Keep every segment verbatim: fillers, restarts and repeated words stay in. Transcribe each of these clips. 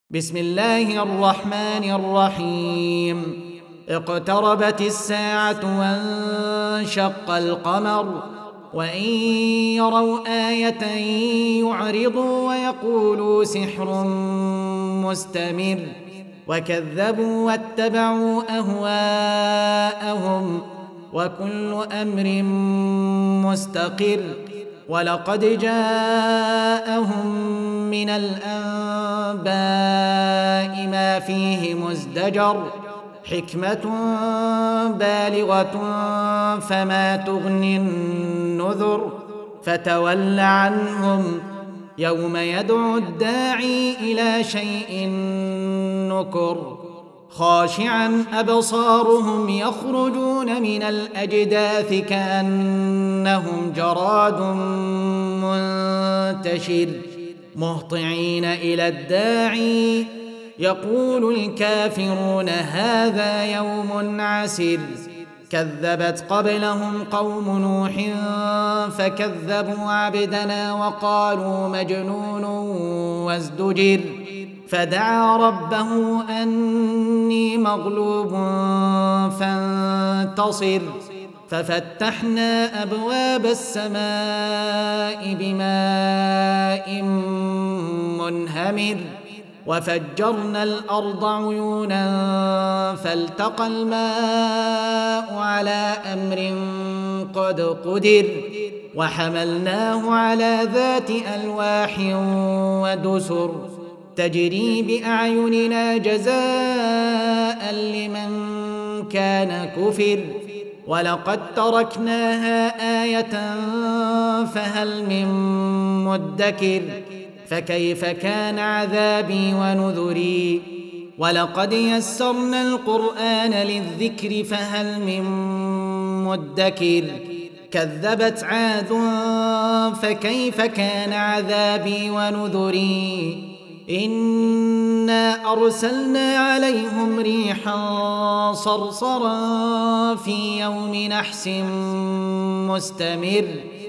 بسم الله الرحمن الرحيم. اقتربت الساعة وانشق القمر وإن يروا آية يعرضوا ويقولوا سحر مستمر وكذبوا واتبعوا أهواءهم وكل أمر مستقر. ولقد جاءهم من الأنباء ما فيه مزدجر حكمة بالغة فما تغني النذر. فتول عنهم يوم يدعو الداعي إلى شيء نكر خاشعا أبصارهم يخرجون من الأجداث كأنهم جراد منتشر مهطعين إلى الداعي يقول الكافرون هذا يوم عسر. كذبت قبلهم قوم نوح فكذبوا عبدنا وقالوا مجنون وازدجر. فدعا ربه أني مغلوب فانتصر. ففتحنا أبواب السماء بماء منهمر وفجرنا الأرض عيونا فالتقى الماء على أمر قد قدر وحملناه على ذات ألواح ودسر تجري بأعيننا جزاء لمن كان كفر. ولقد تركناها آية فهل من مدكر. فكيف كان عذابي ونذري. ولقد يسرنا القرآن للذكر فهل من مدكر. كذبت عاد فكيف كان عذابي ونذري. إنا أرسلنا عليهم ريحا صرصرا في يوم نحس مستمر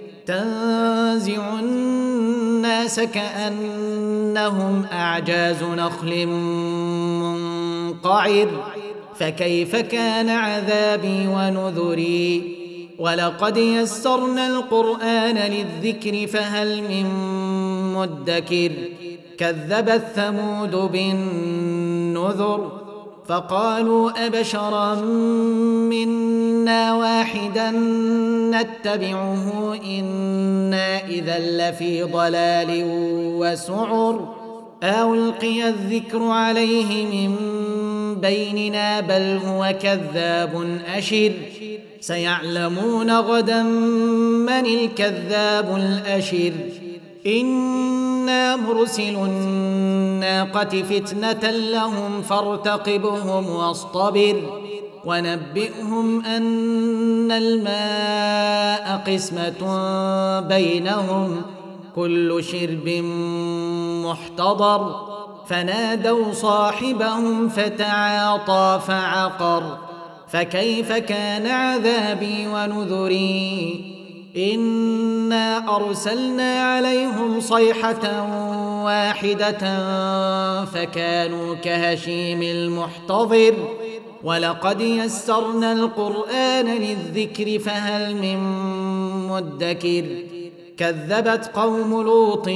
تنزع الناس كأنهم أعجاز نخل منقعر. فكيف كان عذابي ونذري. ولقد يسرنا القرآن للذكر فهل من مدكر. كذبت ثمود بالنذر فقالوا أبشرا منا واحدا نتبعه إنا إذا لفي ضلال وسعر. أو ألقي الذكر عليه من بيننا بل هو كذاب أشر. سيعلمون غدا من الكذاب الأشر. إنا مرسل الناقة فتنة لهم فارتقبهم واصطبر ونبئهم أن الماء قسمة بينهم كل شرب محتضر. فنادوا صاحبهم فتعاطى فعقر. فكيف كان عذابي ونذري. إنا أرسلنا عليهم صيحة واحدة فكانوا كهشيم المحتضر. ولقد يسرنا القرآن للذكر فهل من مدكر. كذبت قوم لوط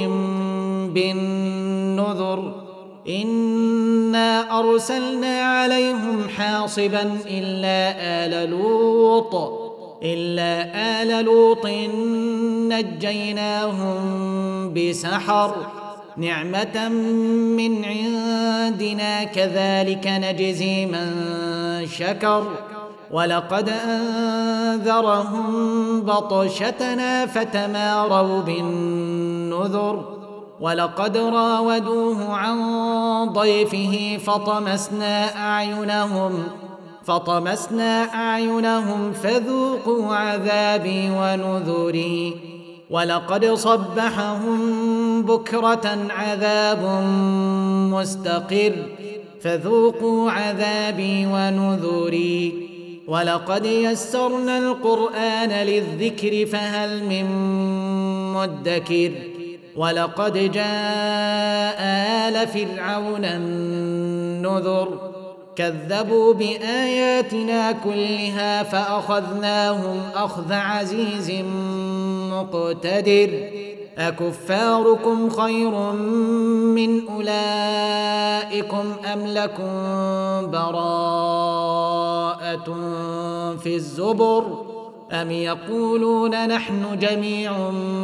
بالنذر إنا أرسلنا عليهم حاصبا إلا آل لوط إلا آل لوط نجيناهم بسحر نعمة من عندنا كذلك نجزي من شكر. ولقد أنذرهم بطشتنا فتماروا بالنذر. ولقد راودوه عن ضيفه فطمسنا أعينهم فطمسنا أعينهم فذوقوا عذابي ونذري. ولقد صبحهم بكرة عذاب مستقر فذوقوا عذابي ونذري. ولقد يسرنا القرآن للذكر فهل من مدكر. ولقد جاء آل فرعون النذر كذبوا بآياتنا كلها فأخذناهم أخذ عزيز مقتدر أكفاركم خير من أولئكم أم لكم براءة في الزبر أم يقولون نحن جميع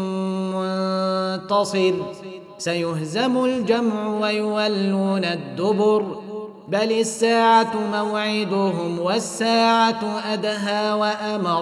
منتصر سيهزم الجمع ويولون الدبر بل الساعة موعدهم والساعة أدهى وأمر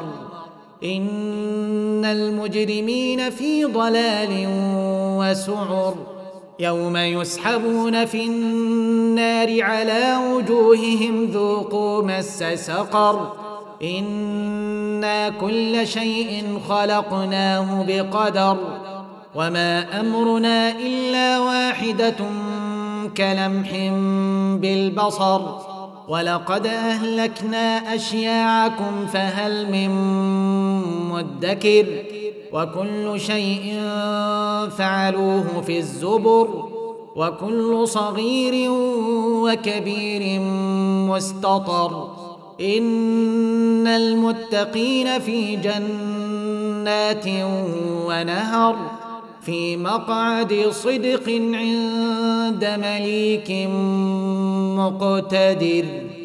إن المجرمين في ضلال وسعر يوم يسحبون في النار على وجوههم ذوقوا مس سقر إنا كل شيء خلقناه بقدر وما أمرنا إلا واحدة كلمح بالبصر ولقد أهلكنا أشياعكم فهل من مدكر وكل شيء فعلوه في الزبر وكل صغير وكبير مستطر إن المتقين في جنات ونهر في مقعد صدق عند مليك مقتدر.